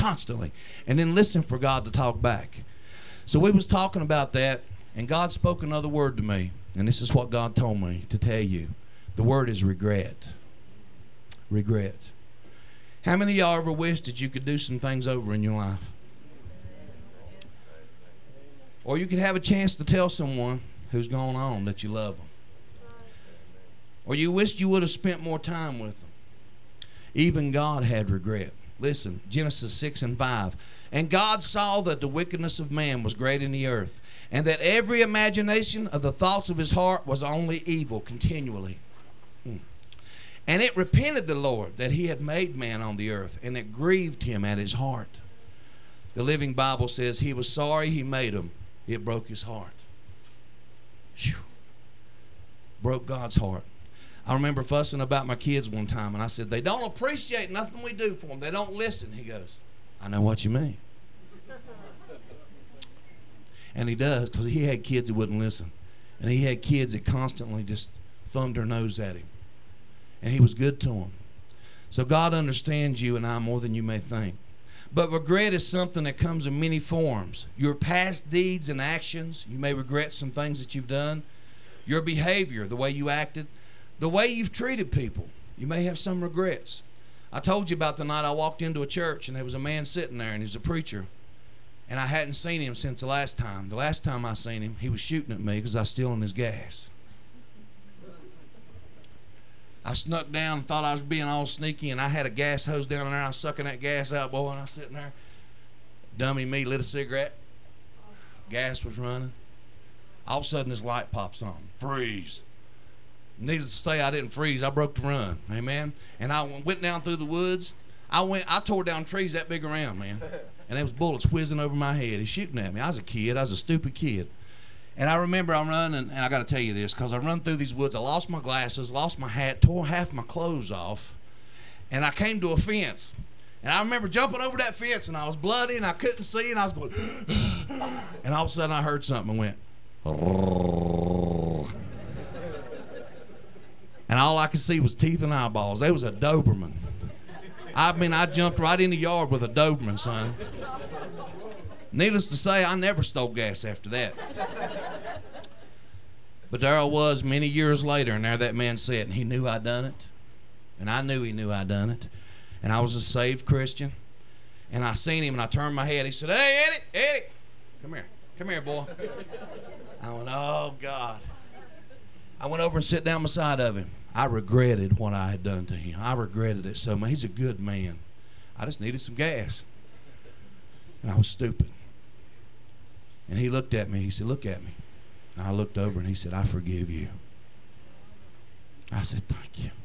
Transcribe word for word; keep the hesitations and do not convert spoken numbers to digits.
constantly. And then listen for God to talk back. So we was talking about that, and God spoke another word to me. And this is what God told me to tell you. The word is regret. Regret. How many of y'all ever wished that you could do some things over in your life? Or you could have a chance to tell someone who's gone on that you love them. Or you wished you would have spent more time with them. Even God had regret. Listen, Genesis six and five. And God saw that the wickedness of man was great in the earth, and that every imagination of the thoughts of his heart was only evil continually. Hmm. And it repented the Lord that he had made man on the earth, and it grieved him at his heart. The Living Bible says he was sorry he made him. It broke his heart. Whew. Broke God's heart. I remember fussing about my kids one time, and I said, they don't appreciate nothing we do for them. They don't listen. He goes, I know what you mean. And he does, because he had kids that wouldn't listen. And he had kids that constantly just thumbed their nose at him. And he was good to them. So God understands you and I more than you may think. But regret is something that comes in many forms. Your past deeds and actions, you may regret some things that you've done. Your behavior, the way you acted, the way you've treated people, you may have some regrets. I told you about the night I walked into a church and there was a man sitting there and he was a preacher. And I hadn't seen him since the last time. The last time I seen him, he was shooting at me because I was stealing his gas. I snuck down and thought I was being all sneaky, and I had a gas hose down there. I was sucking that gas out, boy, and I was sitting there. Dummy me lit a cigarette. Gas was running. All of a sudden, this light pops on. Freeze. Needless to say, I didn't freeze. I broke the run. Amen. And I went down through the woods. I went. I tore down trees that big around, man. And there was bullets whizzing over my head. He's shooting at me. I was a kid. I was a stupid kid. And I remember I'm running, and I got to tell you this, because I run through these woods. I lost my glasses, lost my hat, tore half my clothes off, and I came to a fence. And I remember jumping over that fence, and I was bloody, and I couldn't see, and I was going, and all of a sudden I heard something and went, and all I could see was teeth and eyeballs. There was a Doberman. I mean, I jumped right in the yard with a Doberman, son. Needless to say, I never stole gas after that. But there I was many years later, and there that man sat, and he knew I'd done it. And I knew he knew I'd done it. And I was a saved Christian. And I seen him, and I turned my head. He said, hey, Eddie, Eddie, come here. Come here, boy. I went, oh, God. I went over and sat down beside of him. I regretted what I had done to him. I regretted it so much. He's a good man. I just needed some gas. And I was stupid. And he looked at me. He said, look at me. And I looked over and he said, I forgive you. I said, thank you.